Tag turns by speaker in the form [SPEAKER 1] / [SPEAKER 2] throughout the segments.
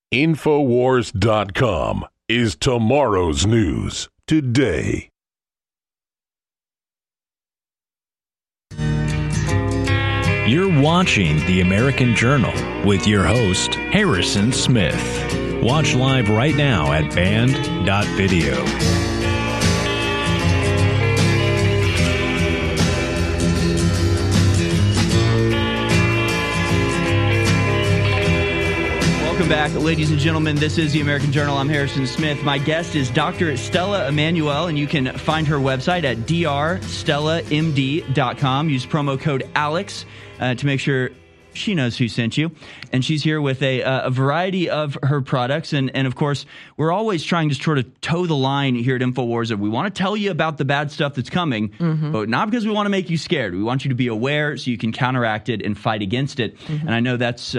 [SPEAKER 1] Infowars.com is tomorrow's news today.
[SPEAKER 2] You're watching The American Journal with your host, Harrison Smith. Watch live right now at band.video.
[SPEAKER 3] Welcome back, ladies and gentlemen. This is The American Journal. I'm Harrison Smith. My guest is Dr. Stella Immanuel, and you can find her website at drstellamd.com. Use promo code ALEX to make sure she knows who sent you. And she's here with a variety of her products. And of course, we're always trying to sort of toe the line here at InfoWars that we want to tell you about the bad stuff that's coming, but not because we want to make you scared. We want you to be aware so you can counteract it and fight against it. And I know that's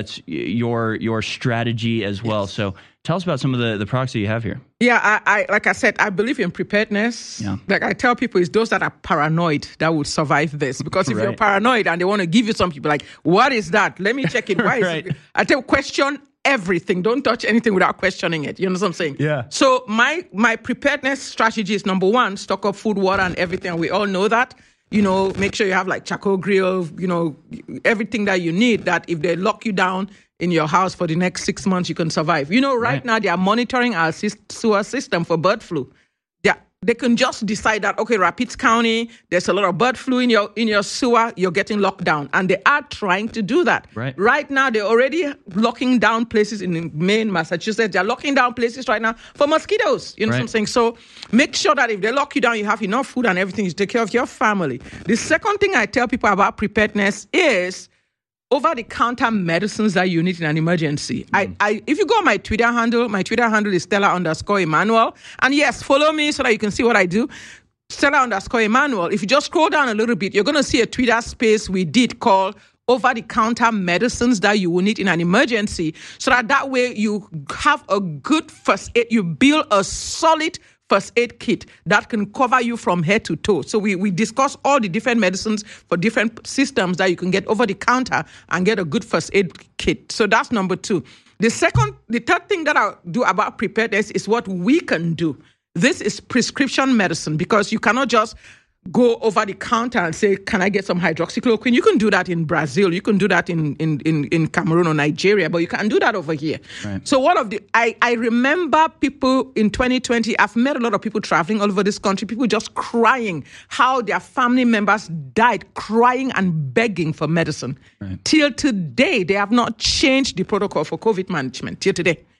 [SPEAKER 3] your strategy as well. Yes. So tell us about some of the products that you have here.
[SPEAKER 4] Yeah, I like I said, I believe in preparedness. Yeah. Like I tell people, it's those that are paranoid that would survive this. Because if you're paranoid and they want to give you something, you're like, what is that? Let me check it. Why is it? I tell you, question everything. Don't touch anything without questioning it. You know what I'm saying? Yeah. So my preparedness strategy is number one, stock up food, water, and everything. We all know that. You know, make sure you have like charcoal grill, you know, everything that you need, that if they lock you down in your house for the next 6 months, you can survive. You know, right now they are monitoring our sewer system for bird flu. They can just decide that, okay, Rapids County, there's a lot of bird flu in your sewer, you're getting locked down. And they are trying to do that. Right now, they're already locking down places in Maine, Massachusetts. They're locking down places right now for mosquitoes. You know what I'm saying? So make sure that if they lock you down, you have enough food and everything. You take care of your family. The second thing I tell people about preparedness is over-the-counter medicines that you need in an emergency. If you go on my Twitter handle is Stella_Immanuel. And yes, follow me so that you can see what I do. Stella_Immanuel. If you just scroll down a little bit, you're going to see a Twitter space we did called over-the-counter medicines that you will need in an emergency. So that way you have a good first aid. You build a solid first aid kit that can cover you from head to toe. So we discuss all the different medicines for different systems that you can get over the counter and get a good first aid kit. So that's number two. The third thing that I'll do about preparedness is what we can do. This is prescription medicine, because you cannot just go over the counter and say, can I get some hydroxychloroquine? You can do that in Brazil. You can do that in Cameroon or Nigeria, but you can't do that over here. So I remember people in 2020, I've met a lot of people traveling all over this country, people just crying how their family members died, crying and begging for medicine. Till today, they have not changed the protocol for COVID management. Till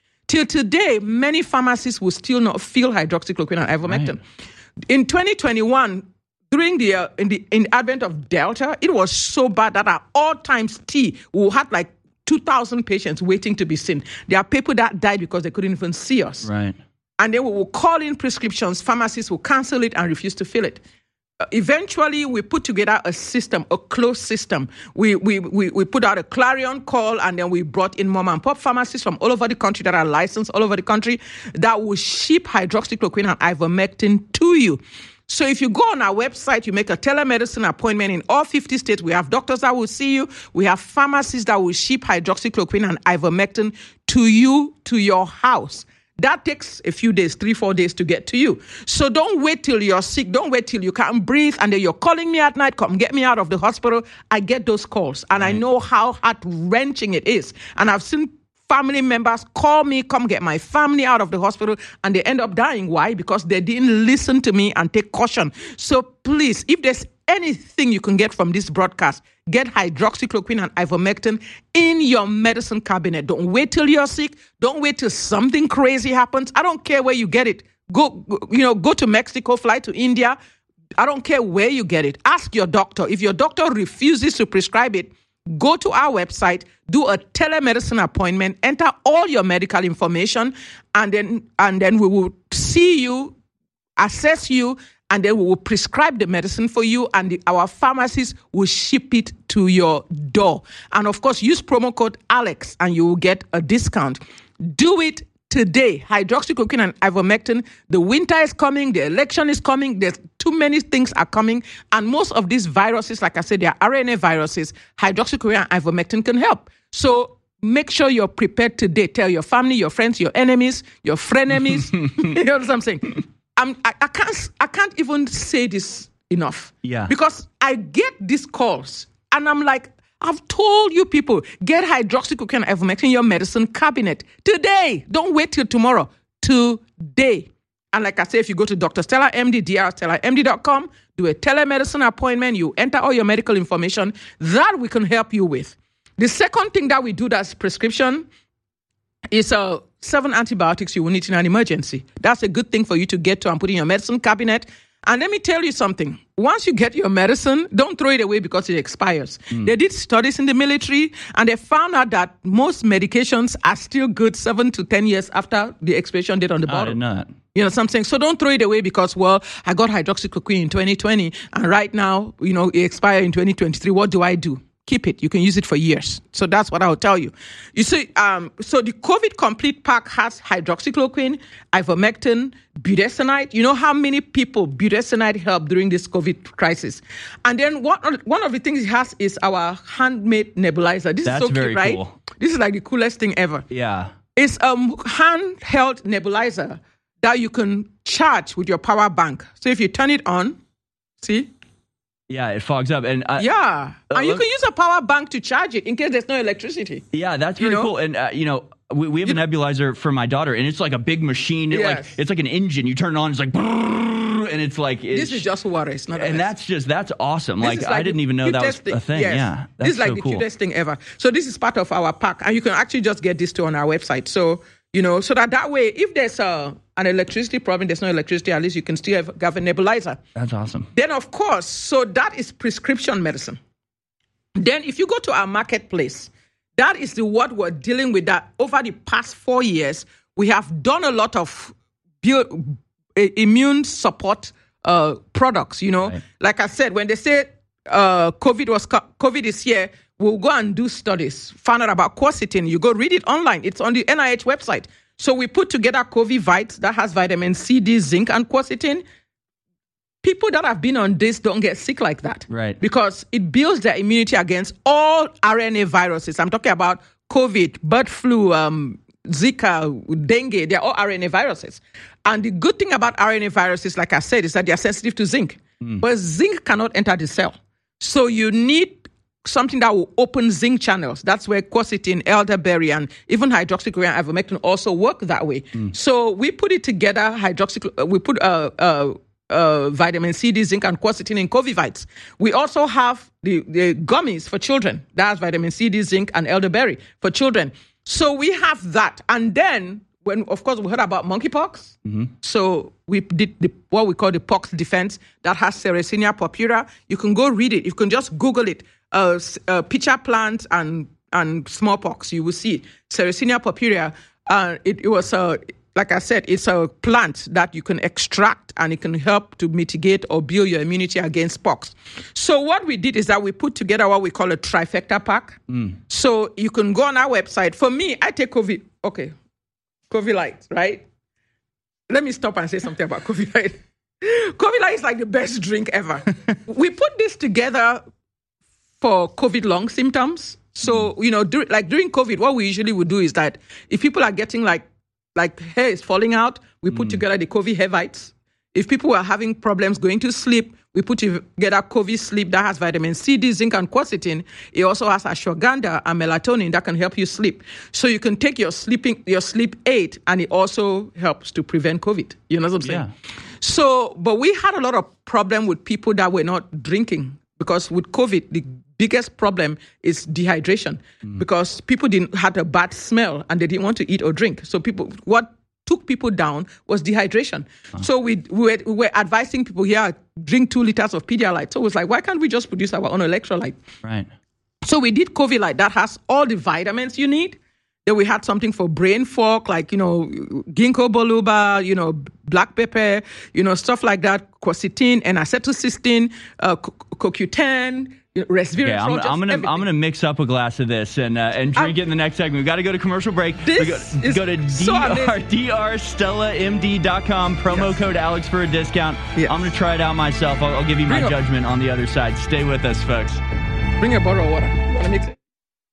[SPEAKER 4] today, many pharmacies will still not fill hydroxychloroquine and ivermectin. In 2021, during the advent of Delta, it was so bad that at all times we had like 2,000 patients waiting to be seen. There are people that died because they couldn't even see us. And then we will call in prescriptions. Pharmacists will cancel it and refuse to fill it. Eventually, we put together a system, a closed system. We put out a clarion call, and then we brought in mom and pop pharmacists from all over the country that are licensed all over the country that will ship hydroxychloroquine and ivermectin to you. So if you go on our website, you make a telemedicine appointment in all 50 states. We have doctors that will see you. We have pharmacists that will ship hydroxychloroquine and ivermectin to you, to your house. That takes a few days, 3-4 days to get to you. So don't wait till you're sick. Don't wait till you can't breathe and then you're calling me at night, come get me out of the hospital. I get those calls and I know how heart-wrenching it is. And I've seen family members call me, come get my family out of the hospital, and they end up dying. Why? Because they didn't listen to me and take caution. So please, if there's anything you can get from this broadcast, get hydroxychloroquine and ivermectin in your medicine cabinet. Don't wait till you're sick. Don't wait till something crazy happens. I don't care where you get it. Go to Mexico, fly to India. I don't care where you get it. Ask your doctor. If your doctor refuses to prescribe it, go to our website, do a telemedicine appointment, enter all your medical information, and then we will see you, assess you, and then we will prescribe the medicine for you, and our pharmacists will ship it to your door. And of course, use promo code ALEX, and you will get a discount. Do it today. Hydroxychloroquine and ivermectin. The winter is coming. The election is coming. There's too many things are coming. And most of these viruses, like I said, they are RNA viruses. Hydroxychloroquine and ivermectin can help. So make sure you're prepared today. Tell your family, your friends, your enemies, your frenemies. You know what I'm saying? I can't even say this enough.
[SPEAKER 3] Yeah.
[SPEAKER 4] Because I get these calls and I'm like, I've told you people, get hydroxychloroquine and ivermectin in your medicine cabinet today. Don't wait till tomorrow. Today. And like I say, if you go to Dr. Stella MD, drstellamd.com, do a telemedicine appointment, you enter all your medical information, that we can help you with. The second thing that we do that's prescription is 7 antibiotics you will need in an emergency. That's a good thing for you to get to and put in your medicine cabinet. And let me tell you something. Once you get your medicine, don't throw it away because it expires. They did studies in the military, and they found out that most medications are still good 7 to 10 years after the expiration date on the bottle.
[SPEAKER 3] I did not.
[SPEAKER 4] You know what I'm saying? So don't throw it away because, well, I got hydroxychloroquine in 2020, and right now, it expired in 2023. What do I do? Keep it. You can use it for years. So that's what I'll tell you. You see, so the COVID Complete Pack has hydroxychloroquine, ivermectin, budesonide. You know how many people budesonide helped during this COVID crisis? And then one of the things it has is our handmade nebulizer. This is so cute, right?
[SPEAKER 3] Cool.
[SPEAKER 4] This is like the coolest thing ever.
[SPEAKER 3] Yeah.
[SPEAKER 4] It's a handheld nebulizer that you can charge with your power bank. So if you turn it on, see?
[SPEAKER 3] Yeah, it fogs up. And
[SPEAKER 4] and you can use a power bank to charge it in case there's no electricity.
[SPEAKER 3] Yeah, that's really cool. And, we have a nebulizer for my daughter, and it's like a big machine. It's like an engine. You turn it on, it's like, and it's like...
[SPEAKER 4] This is just water. It's not
[SPEAKER 3] And that's awesome. I didn't even know that was a thing.
[SPEAKER 4] Yes.
[SPEAKER 3] Yeah,
[SPEAKER 4] this is like the
[SPEAKER 3] cool.
[SPEAKER 4] cutest thing ever. So this is part of our pack, and you can actually just get this too on our website. So, so that way, if there's an electricity problem, there's no electricity, at least you can still have a nebulizer.
[SPEAKER 3] That's awesome.
[SPEAKER 4] Then, of course, so that is prescription medicine. Then if you go to our marketplace, that is what we're dealing with. That over the past 4 years, we have done a lot of immune support products, Right. Like I said, when they say COVID is here, we'll go and do studies, find out about quercetin. You go read it online. It's on the NIH website. So we put together COVID-Vites that has vitamin C, D, zinc, and quercetin. People that have been on this don't get sick like that.
[SPEAKER 3] Right.
[SPEAKER 4] Because it builds their immunity against all RNA viruses. I'm talking about COVID, bird flu, Zika, dengue. They're all RNA viruses. And the good thing about RNA viruses, like I said, is that they're sensitive to zinc. But zinc cannot enter the cell. So you need something that will open zinc channels. That's where quercetin, elderberry, and even hydroxychloroquine and ivermectin also work that way. So we put it together, we put vitamin C, D, zinc, and quercetin in COVID-Vites. We also have the gummies for children. That's vitamin C, D, zinc, and elderberry for children. So we have that. And then, of course, we heard about monkeypox. So we did what we call the pox defense that has Sericina purpura. You can go read it. You can just Google it. Pitcher plant and smallpox. You will see Sericina purpura. It was like I said, it's a plant that you can extract and it can help to mitigate or build your immunity against pox. So what we did is that we put together what we call a trifecta pack. So you can go on our website. For me, I take COVID Light, right? Let me stop and say something about COVID Light. COVID Light is like the best drink ever. We put this together for COVID long symptoms. So, during COVID, what we usually would do is that if people are getting like hair is falling out, we put together the COVID Hair-Vites. If people are having problems going to sleep, we put together COVID Sleep that has vitamin C, D, zinc, and quercetin. It also has ashwagandha and melatonin that can help you sleep. So you can take your sleep aid, and it also helps to prevent COVID. You know what I'm saying?
[SPEAKER 3] Yeah.
[SPEAKER 4] So, but we had a lot of problem with people that were not drinking, because with COVID, the biggest problem is dehydration, because people had a bad smell and they didn't want to eat or drink. So what took people down was dehydration. So we were advising people, drink 2 liters of Pedialyte. So it was like, why can't we just produce our own electrolyte?
[SPEAKER 3] Right.
[SPEAKER 4] So we did COVID Light that has all the vitamins you need. Then we had something for brain fog, like, ginkgo biloba, black pepper, stuff like that, quercetin and acetylcysteine, CoQ10, resveratrol.
[SPEAKER 3] Yeah, I'm gonna mix up a glass of this and drink it in the next segment. We've got to go to commercial break.
[SPEAKER 4] Go to
[SPEAKER 3] drstella.md.com, promo code Alex for a discount.
[SPEAKER 4] Yes.
[SPEAKER 3] I'm gonna try it out myself. I'll give you my judgment on the other side. Stay with us, folks.
[SPEAKER 4] Bring a bottle of water. You want to mix it?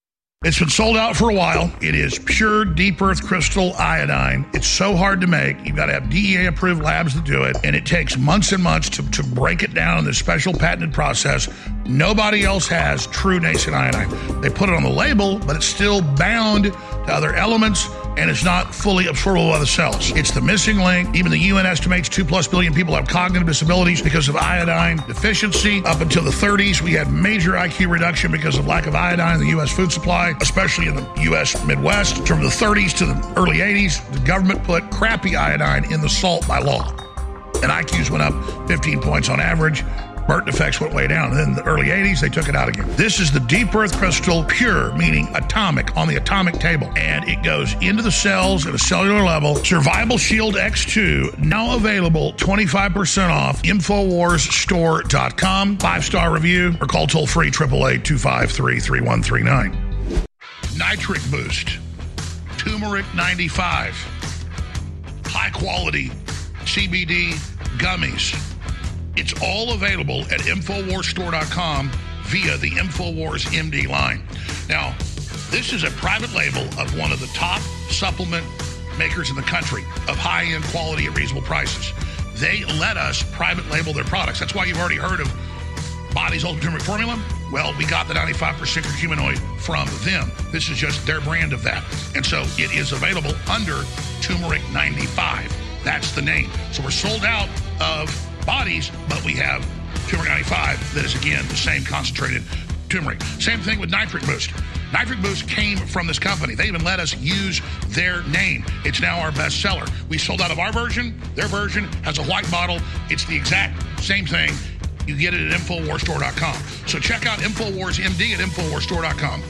[SPEAKER 5] It's been sold out for a while. It is pure deep earth crystal iodine. It's so hard to make. You've got to have DEA approved labs that do it. And it takes months and months to break it down in this special patented process. Nobody else has true nascent iodine. They put it on the label, but it's still bound to other elements, and it's not fully absorbable by the cells. It's the missing link. Even the UN estimates 2+ billion people have cognitive disabilities because of iodine deficiency. Up until the 30s, we had major IQ reduction because of lack of iodine in the U.S. food supply, especially in the U.S. Midwest. From the 30s to the early 80s, the government put crappy iodine in the salt by law. And IQs went up 15 points on average. Birth defects went way down. And then in the early 80s, they took it out again. This is the deep earth crystal, pure, meaning atomic, on the atomic table. And it goes into the cells at a cellular level. Survival Shield X2, now available 25% off. InfoWarsStore.com. 5-star review, or call toll free 888-253-3139. Nitric Boost, Turmeric 95, high quality CBD gummies. It's all available at InfoWarsStore.com via the InfoWars MD line. Now, this is a private label of one of the top supplement makers in the country of high-end quality at reasonable prices. They let us private label their products. That's why you've already heard of Body's Ultimate Turmeric Formula. Well, we got the 95% curcuminoid from them. This is just their brand of that. And so it is available under Turmeric 95. That's the name. So we're sold out of Bodies, but we have Turmeric 95 that is, again, the same concentrated turmeric. Same thing with Nitric Boost. Nitric Boost came from this company. They even let us use their name. It's now our best seller. We sold out of our version. Their version has a white bottle. It's the exact same thing. You get it at InfoWarsStore.com. So check out InfoWars MD at InfoWarsStore.com.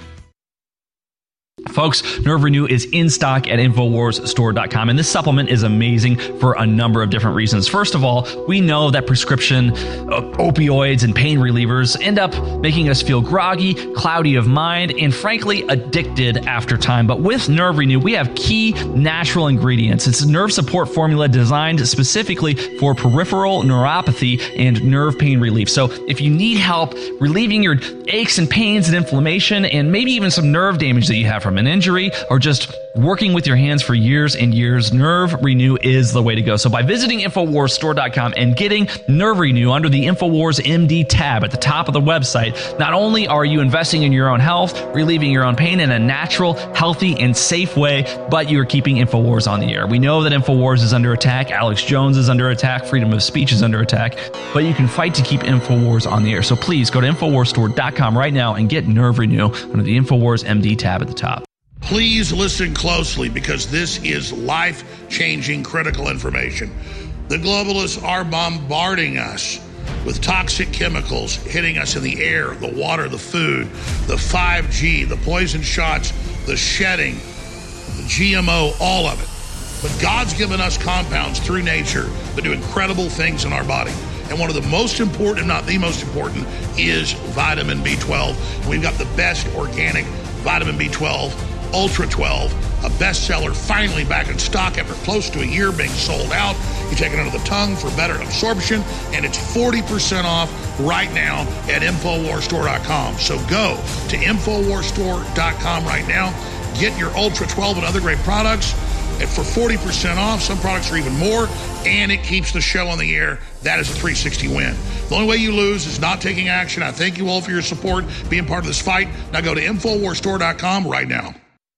[SPEAKER 2] Folks, Nerve Renew is in stock at InfoWarsStore.com, and this supplement is amazing for a number of different reasons. First of all, we know that prescription opioids and pain relievers end up making us feel groggy, cloudy of mind, and frankly, addicted after time. But with Nerve Renew, we have key natural ingredients. It's a nerve support formula designed specifically for peripheral neuropathy and nerve pain relief. So if you need help relieving your aches and pains and inflammation, and maybe even some nerve damage that you have from an injury, or just working with your hands for years and years, Nerve Renew is the way to go. So by visiting InfoWarsStore.com and getting Nerve Renew under the InfoWars MD tab at the top of the website, not only are you investing in your own health, relieving your own pain in a natural, healthy, and safe way, but you're keeping InfoWars on the air. We know that InfoWars is under attack, Alex Jones is under attack, freedom of speech is under attack, but you can fight to keep InfoWars on the air. So please go to InfoWarsStore.com right now and get Nerve Renew under the InfoWars MD tab at the top.
[SPEAKER 5] Please listen closely, because this is life-changing critical information. The globalists are bombarding us with toxic chemicals hitting us in the air, the water, the food, the 5G, the poison shots, the shedding, the GMO, all of it. But God's given us compounds through nature that do incredible things in our body. And one of the most important, if not the most important, is vitamin B12. We've got the best organic vitamin B12, Ultra 12, a bestseller, finally back in stock after close to a year being sold out. You take it under the tongue for better absorption, and it's 40% off right now at InfoWarsStore.com. So go to InfoWarsStore.com right now. Get your Ultra 12 and other great products for 40% off. Some products are even more, and it keeps the show on the air. That is a 360 win. The only way you lose is not taking action. I thank you all for your support, being part of this fight. Now go to InfoWarsStore.com right now.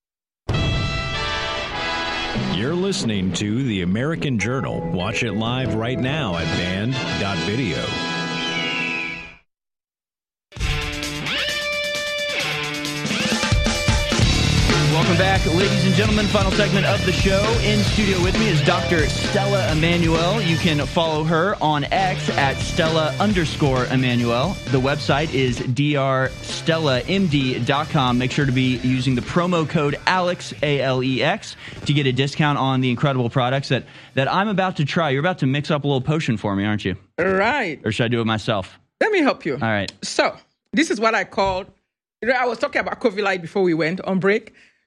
[SPEAKER 2] You're listening to The American Journal. Watch it live right now at band.video.
[SPEAKER 3] Welcome back, ladies and gentlemen. Final segment of the show. In studio with me is Dr. Stella Immanuel. You can follow her on X at Stella_Immanuel. The website is drstellamd.com. Make sure to be using the promo code ALEX, ALEX, to get a discount on the incredible products that I'm about to try. You're about to mix up a little potion for me, aren't you?
[SPEAKER 4] Right.
[SPEAKER 3] Or should I do it myself?
[SPEAKER 4] Let me help you.
[SPEAKER 3] All right.
[SPEAKER 4] So, this is what I called, I was talking about COVID-Light before we went on break.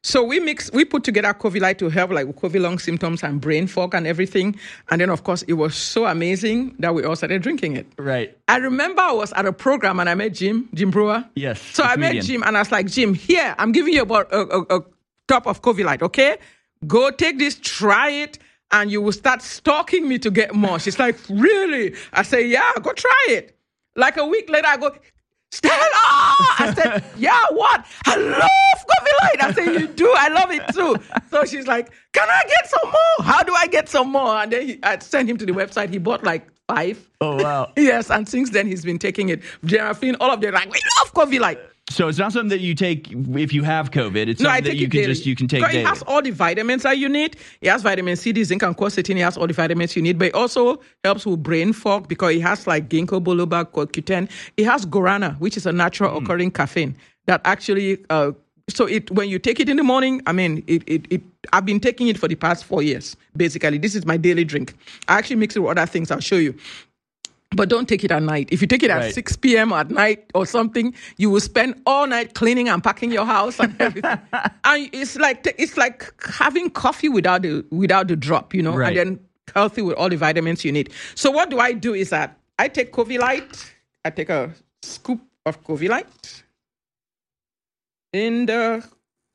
[SPEAKER 4] So we put together Covilite to help like with COVID long symptoms and brain fog and everything. And then, of course, it was so amazing that we all started drinking it.
[SPEAKER 3] Right.
[SPEAKER 4] I remember I was at a program and I met Jim Brewer.
[SPEAKER 3] Yes.
[SPEAKER 4] So I met Jim and I was like, Jim, here, I'm giving you about a top of Covilite, okay? Go take this, try it, and you will start stalking me to get more. She's like, really? I say, yeah, go try it. Like a week later, I go, Stella! I said, yeah, what? I love Covilite. I said, you do? I love it too. So she's like, can I get some more? How do I get some more? And then I sent him to the website. He bought like 5.
[SPEAKER 3] Oh, wow.
[SPEAKER 4] Yes, and since then he's been taking it. Gerafine, all of them like, we love Covilite.
[SPEAKER 3] So it's not something that you take if you have COVID. It's something that you can take daily.
[SPEAKER 4] It has all the vitamins that you need. It has vitamin C, D, zinc, and quercetin. It has all the vitamins you need. But it also helps with brain fog because it has like ginkgo biloba, CoQ10. It has guarana, which is a natural occurring caffeine that actually. So when you take it in the morning, I mean, I've been taking it for the past 4 years. Basically, this is my daily drink. I actually mix it with other things. I'll show you. But don't take it at night. If you take it at 6 p.m. at night or something, you will spend all night cleaning and packing your house and everything. And it's like having coffee without the drop, you know,
[SPEAKER 3] right.
[SPEAKER 4] And then healthy with all the vitamins you need. So what do I do is that I take Covilite. I take a scoop of Covilite and you're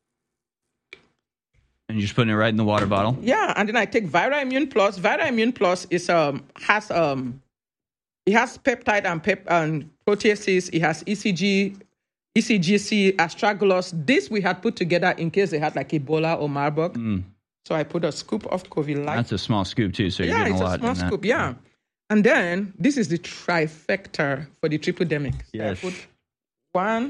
[SPEAKER 3] just putting it right in the water bottle.
[SPEAKER 4] Yeah, and then I take Vira-Immune Plus. Vira-Immune Plus is it has peptide and proteases. It has ECGC, astragalus. This we had put together in case they had like Ebola or Marburg. So I put a scoop of Covilite.
[SPEAKER 3] That's a small scoop too, so you're getting a lot.
[SPEAKER 4] Yeah, it's a small scoop, yeah. And then this is the trifecta for the tripledemic. So
[SPEAKER 3] yes.
[SPEAKER 4] I put 1,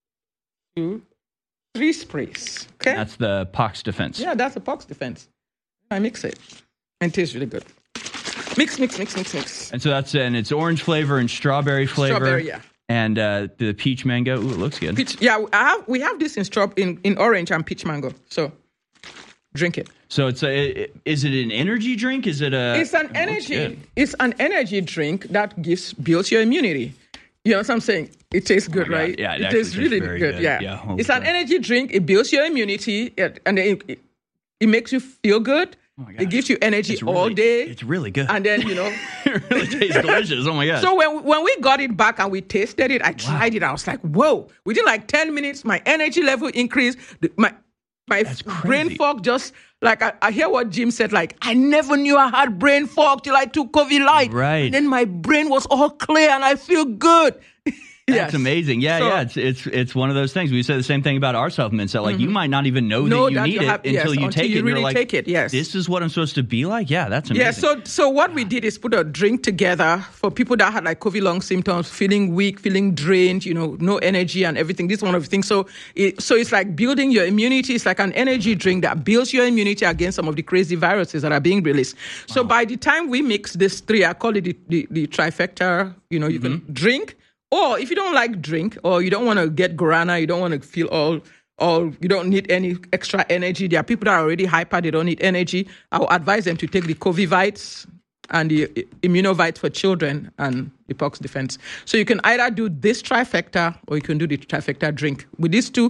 [SPEAKER 4] 2, 3 sprays. Okay?
[SPEAKER 3] That's the pox defense.
[SPEAKER 4] Yeah, that's the pox defense. I mix it. And it tastes really good. Mix.
[SPEAKER 3] And so it's orange flavor and strawberry flavor.
[SPEAKER 4] Strawberry, yeah.
[SPEAKER 3] And the peach mango. Ooh, it looks good.
[SPEAKER 4] Peach, yeah, we have this in orange and peach mango. So drink it.
[SPEAKER 3] So is it an energy drink? Is it a?
[SPEAKER 4] It's an energy. It's an energy drink that builds your immunity. You know what I'm saying? It tastes good, right?
[SPEAKER 3] Yeah,
[SPEAKER 4] it tastes really good. Yeah. It's an energy drink. It builds your immunity, and it makes you feel good. Oh it gives you energy all day.
[SPEAKER 3] It's really good.
[SPEAKER 4] And then, you know.
[SPEAKER 3] It really tastes delicious. Oh, my God.
[SPEAKER 4] So when we got it back and we tasted it, I tried it. I was like, whoa. Within like 10 minutes, my energy level increased. My brain fog just, like, I hear what Jim said, like, I never knew I had brain fog till I took Covilite.
[SPEAKER 3] Right.
[SPEAKER 4] And then my brain was all clear and I feel good.
[SPEAKER 3] That's amazing. Yeah. It's one of those things. We say the same thing about our supplements that like you might not even know that you need it until you take it.
[SPEAKER 4] Really
[SPEAKER 3] you're like,
[SPEAKER 4] take it. Yes.
[SPEAKER 3] This is what I'm supposed to be like. Yeah, that's amazing.
[SPEAKER 4] Yeah. So what we did is put a drink together for people that had like COVID long symptoms, feeling weak, feeling drained, you know, no energy and everything. This is one of the things. So it's like building your immunity. It's like an energy drink that builds your immunity against some of the crazy viruses that are being released. Wow. So by the time we mix these 3, I call it the trifecta. You know, you can drink. Or if you don't like drink, or you don't want to get guarana, you don't want to feel all, you don't need any extra energy. There are people that are already hyper, they don't need energy. I will advise them to take the Covivites and the Immunovites for children and the pox defense. So you can either do this trifecta or you can do the trifecta drink. With these two,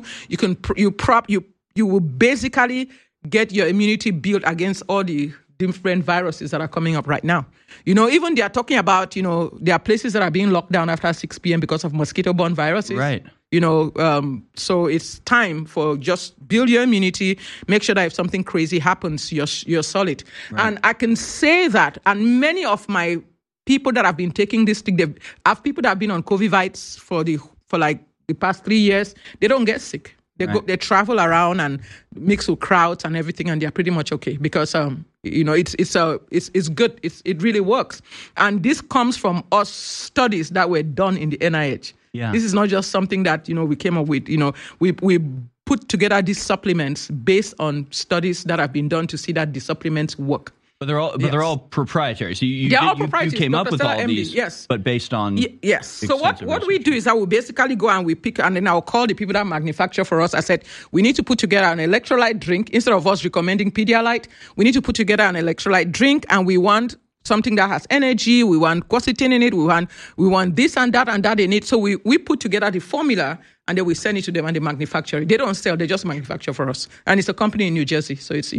[SPEAKER 4] you will basically get your immunity built against all the different viruses that are coming up right now. You know, even they are talking about, you know, there are places that are being locked down after 6 p.m. because of mosquito-borne viruses.
[SPEAKER 3] Right.
[SPEAKER 4] You know, so it's time for just build your immunity, make sure that if something crazy happens, you're solid. Right. And I can say that, and many of my people that have been taking this thing, I have people that have been on Covivites for like the past 3 years, they don't get sick. They travel around and mix with crowds and everything, and they're pretty much okay because you know it's good. It really works, and this comes from us studies that were done in the NIH. Yeah. This is not just something that we came up with. You know, we put together these supplements based on studies that have been done to see that the supplements work.
[SPEAKER 3] But they're all proprietary. So you came up with all of these,
[SPEAKER 4] yes.
[SPEAKER 3] But based on
[SPEAKER 4] yes. So what we do is that we basically go and we pick, and then I'll call the people that manufacture for us. I said we need to put together an electrolyte drink instead of us recommending Pedialyte. We need to put together an electrolyte drink, and we want something that has energy. We want quercetin in it. We want this and that in it. So we put together the formula and then we send it to them and they manufacture it. They don't sell, they just manufacture for us. And it's a company in New Jersey. So it's,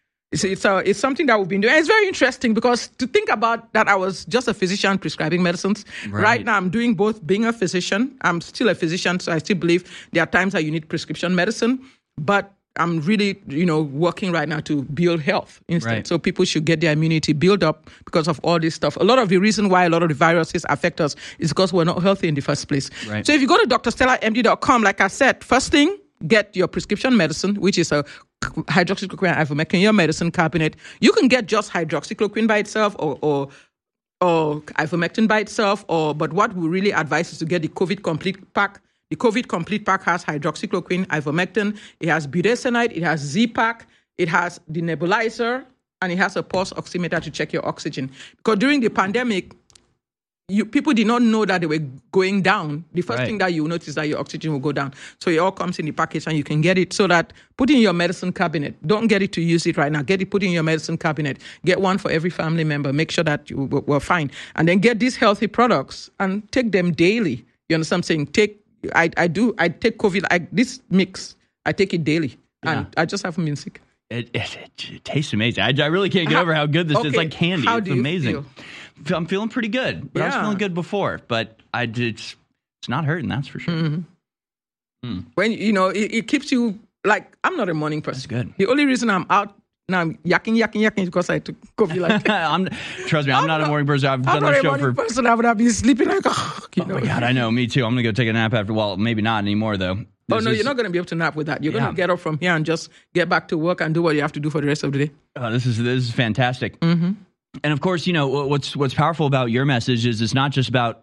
[SPEAKER 4] it's something that we've been doing. And it's very interesting because to think about that, I was just a physician prescribing medicines. Right now, I'm doing both. Being a physician, I'm still a physician, so I still believe there are times that you need prescription medicine. But I'm really, working right now to build health instead. Right. So people should get their immunity built up because of all this stuff. A lot of the reason why a lot of the viruses affect us is because we're not healthy in the first place. Right. So if you go to drstellamd.com, like I said, first thing, get your prescription medicine, which is a hydroxychloroquine and ivermectin in your medicine cabinet. You can get just hydroxychloroquine by itself or ivermectin by itself, but what we really advise is to get the COVID Complete Pack. The COVID Complete Pack has hydroxychloroquine, ivermectin, it has budesonide, it has Z-Pack, it has the nebulizer, and it has a pulse oximeter to check your oxygen. Because during the pandemic, people did not know that they were going down. The first thing that you notice is that your oxygen will go down. So it all comes in the package and you can get it so that put in your medicine cabinet. Don't get it to use it right now. Put in your medicine cabinet. Get one for every family member. Make sure that we're fine. And then get these healthy products and take them daily. You understand what I'm saying? I take COVID, this mix, I take it daily. And I just haven't been sick.
[SPEAKER 3] It tastes amazing. I really can't get over how good this is. It's like candy.
[SPEAKER 4] How
[SPEAKER 3] it's
[SPEAKER 4] do you
[SPEAKER 3] amazing.
[SPEAKER 4] Feel?
[SPEAKER 3] I'm feeling pretty good. But I was feeling good before. But it's not hurting, that's for sure.
[SPEAKER 4] Mm-hmm. When, it keeps you, like, I'm not a morning person.
[SPEAKER 3] That's good.
[SPEAKER 4] The only reason I'm out now, I'm yakking because I took COVID.
[SPEAKER 3] Trust me, I'm not a morning person. I've done the show for... I'm not a morning
[SPEAKER 4] person. I would have been sleeping like,
[SPEAKER 3] Oh my God, I know. Me too. I'm going to go take a nap after. Well, maybe not anymore, though.
[SPEAKER 4] You're not going to be able to nap with that. You're going to get up from here and just get back to work and do what you have to do for the rest of the day.
[SPEAKER 3] This is fantastic.
[SPEAKER 4] Mm-hmm.
[SPEAKER 3] And of course, what's powerful about your message is it's not just about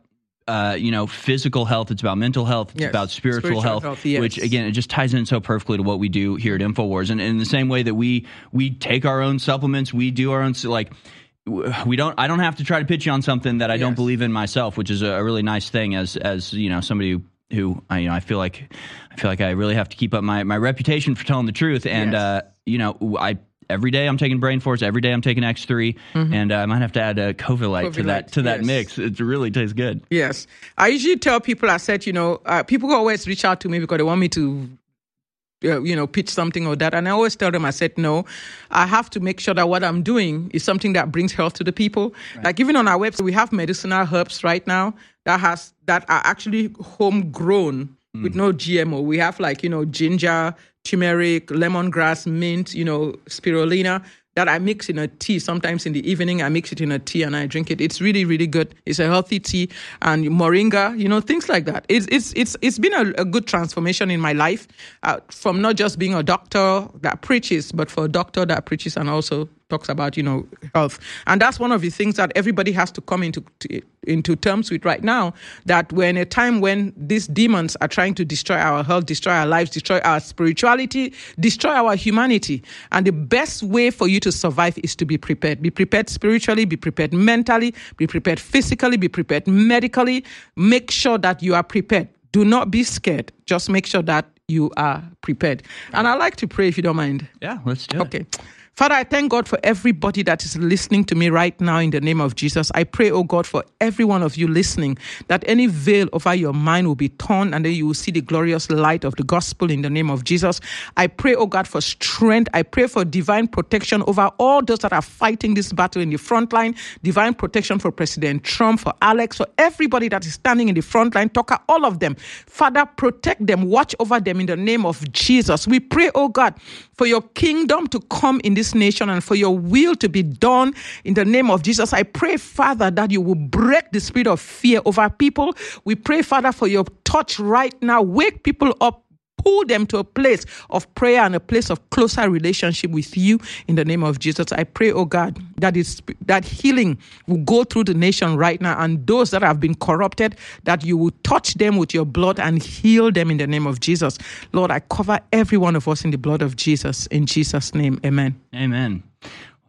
[SPEAKER 3] physical health. It's about mental health. It's about spiritual health,
[SPEAKER 4] yes.
[SPEAKER 3] Which again, it just ties in so perfectly to what we do here at InfoWars. And in the same way that we take our own supplements, we do our own, like, I don't have to try to pitch you on something that I don't believe in myself, which is a really nice thing as somebody who I feel like I really have to keep up my reputation for telling the truth. And every day I'm taking Brain Force, every day I'm taking X3, and I might have to add a Covilite to that mix. It really tastes good.
[SPEAKER 4] Yes. I usually tell people, I said, people always reach out to me because they want me to pitch something or that. And I always tell them, I said, no, I have to make sure that what I'm doing is something that brings health to the people. Right. Like even on our website, we have medicinal herbs right now that are actually homegrown with no GMO. We have ginger, turmeric, lemongrass, mint, spirulina that I mix in a tea. Sometimes in the evening, I mix it in a tea and I drink it. It's really, really good. It's a healthy tea. And moringa, things like that. It's been a good transformation in my life from not just being a doctor that preaches, but for a doctor that preaches and also talks about, health. And that's one of the things that everybody has to come into terms with right now, that we're in a time when these demons are trying to destroy our health, destroy our lives, destroy our spirituality, destroy our humanity. And the best way for you to survive is to be prepared. Be prepared spiritually, be prepared mentally, be prepared physically, be prepared medically. Make sure that you are prepared. Do not be scared. Just make sure that you are prepared. And I like to pray, if you don't mind.
[SPEAKER 3] Yeah, let's do it.
[SPEAKER 4] Okay. Father, I thank God for everybody that is listening to me right now in the name of Jesus. I pray, oh God, for every one of you listening, that any veil over your mind will be torn and then you will see the glorious light of the gospel in the name of Jesus. I pray, oh God, for strength. I pray for divine protection over all those that are fighting this battle in the front line. Divine protection for President Trump, for Alex, for everybody that is standing in the front line. Tucker, all of them. Father, protect them. Watch over them in the name of Jesus. We pray, oh God, for your kingdom to come in this nation and for your will to be done in the name of Jesus. I pray, Father, that you will break the spirit of fear over people. We pray, Father, for your touch right now. Wake people up. Pull them to a place of prayer and a place of closer relationship with you in the name of Jesus. I pray, oh God, that healing will go through the nation right now, and those that have been corrupted, that you will touch them with your blood and heal them in the name of Jesus. Lord, I cover every one of us in the blood of Jesus. In Jesus' name, amen.
[SPEAKER 3] Amen.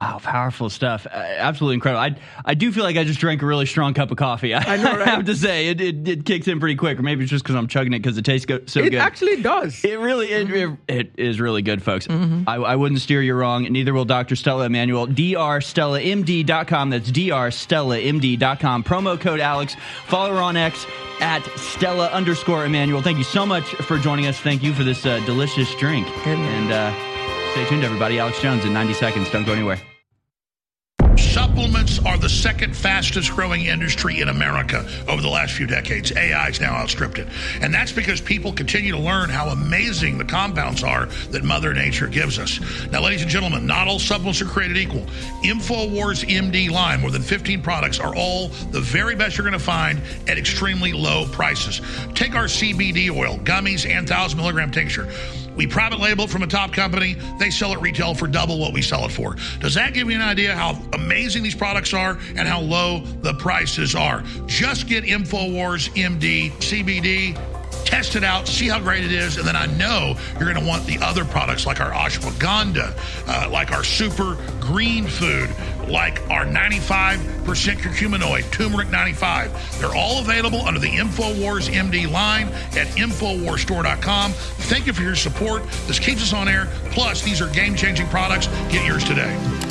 [SPEAKER 3] Wow, powerful stuff. Absolutely incredible. I do feel like I just drank a really strong cup of coffee. I know, right? I have to say, it kicks in pretty quick, or maybe it's just because I'm chugging it because it tastes so good.
[SPEAKER 4] It actually does.
[SPEAKER 3] It really it is really good, folks. I wouldn't steer you wrong. Neither will Dr. Stella Immanuel. drstellamd.com. That's drstellamd.com. Promo code Alex. Follow her on X at Stella_Immanuel. Thank you so much for joining us. Thank you for this delicious drink. And stay tuned, everybody. Alex Jones in 90 seconds. Don't go anywhere.
[SPEAKER 5] Supplements are the second fastest growing industry in America over the last few decades. AI's now outstripped it. And that's because people continue to learn how amazing the compounds are that Mother Nature gives us. Now, ladies and gentlemen, not all supplements are created equal. InfoWars MD line, more than 15 products, are all the very best you're going to find at extremely low prices. Take our CBD oil, gummies, and 1,000 milligram tincture. We private label it from a top company. They sell it retail for double what we sell it for. Does that give you an idea how amazing these products are and how low the prices are? Just get InfoWars MD CBD. Test it out, see how great it is, and then I know you're going to want the other products like our ashwagandha, like our super green food, like our 95% curcuminoid, turmeric 95. They're all available under the InfoWars MD line at InfoWarsStore.com. Thank you for your support. This keeps us on air. Plus, these are game-changing products. Get yours today.